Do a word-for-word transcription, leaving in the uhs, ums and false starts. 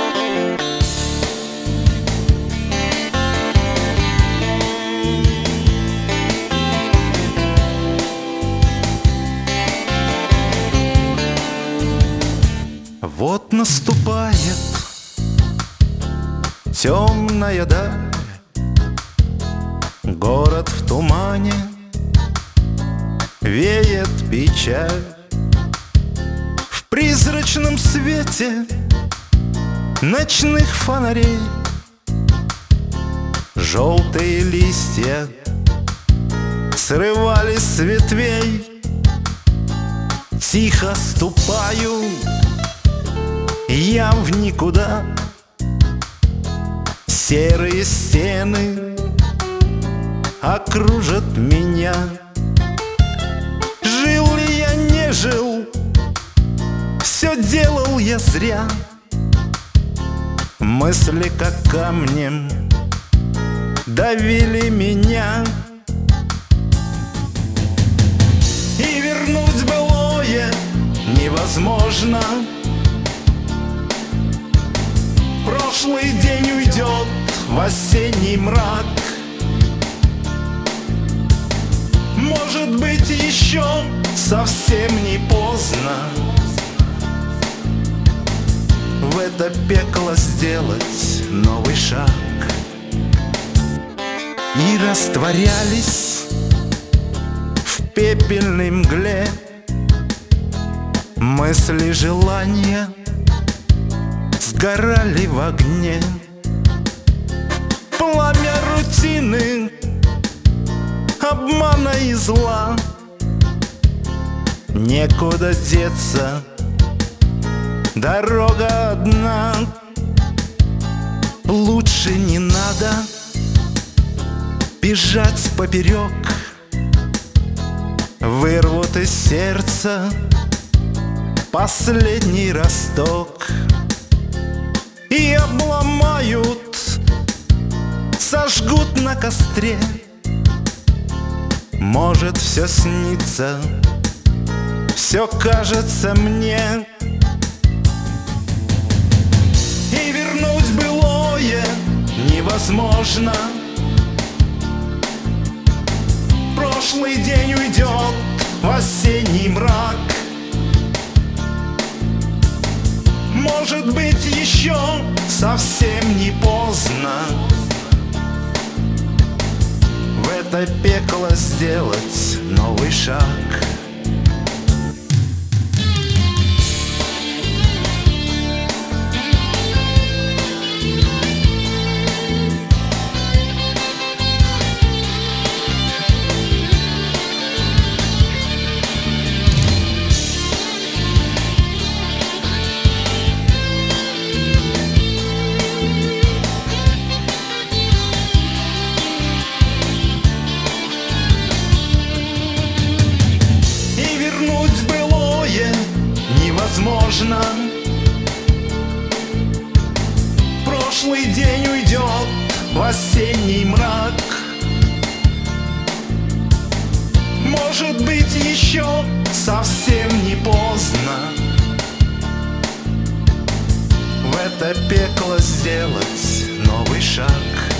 Вот наступает темная даль, город в тумане, веет печаль. В призрачном свете ночных фонарей желтые листья срывались с ветвей. Тихо ступаю я в никуда, серые стены окружат меня. Жил ли я, не жил, все делал я зря. Мысли, как камнем, давили меня. И вернуть былое невозможно. Прошлый день уйдет в осенний мрак. Может быть, еще совсем не поздно в это пекло сделать новый шаг. И растворялись в пепельной мгле мысли, желания сгорали в огне. Пламя рутины, обмана и зла. Некуда деться, дорога одна. Лучше не надо бежать поперек. Вырвут из сердца последний росток и обломают, сожгут на костре. Может, все снится, все кажется мне. И вернуть былое невозможно. Прошлый день уйдет в осенний мрак. Может быть, еще совсем не поздно в это пекло сделать новый шаг. Невозможно. Прошлый день уйдет в осенний мрак. Может быть, еще совсем не поздно в это пекло сделать новый шаг.